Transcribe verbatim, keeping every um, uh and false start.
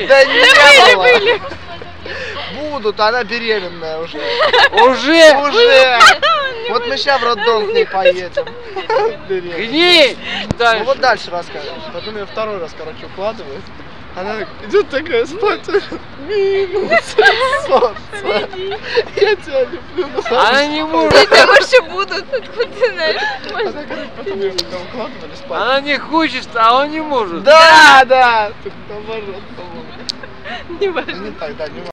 Да не было. Будут, она беременная уже. Уже? Уже. Вот мы сейчас в роддом к ней поедем. Где? Ну вот дальше расскажем. Потом я второй раз, короче, укладываю. Она идет такая спать. Минус солнце. Я тебя люблю. Она не может. Дети вообще будут. Откуда ты знаешь? Она, короче, потом ее укладывали спать. Она не хочет, а он не может. Да, да. Тут наоборот, по-моему. Не важно. Не так, да, не важно.